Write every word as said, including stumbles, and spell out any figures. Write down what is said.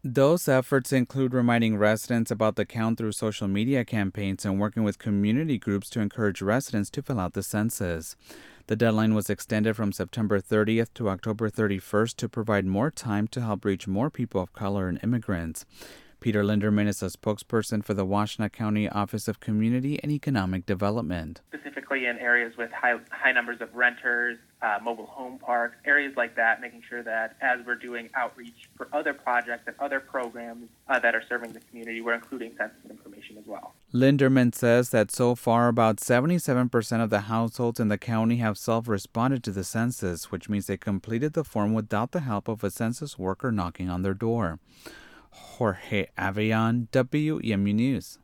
Those efforts include reminding residents about the count through social media campaigns and working with community groups to encourage residents to fill out the census. The deadline was extended from September thirtieth to October thirty-first to provide more time to help reach more people of color and immigrants. Peter Linderman is a spokesperson for the Washtenaw County Office of Community and Economic Development. Specifically in areas with high, high numbers of renters, uh, mobile home parks, areas like that, making sure that as we're doing outreach for other projects and other programs uh, that are serving the community, we're including census information as well. Linderman says that so far about seventy-seven percent of the households in the county have self-responded to the census, which means they completed the form without the help of a census worker knocking on their door. Jorge Avion, W E M U News.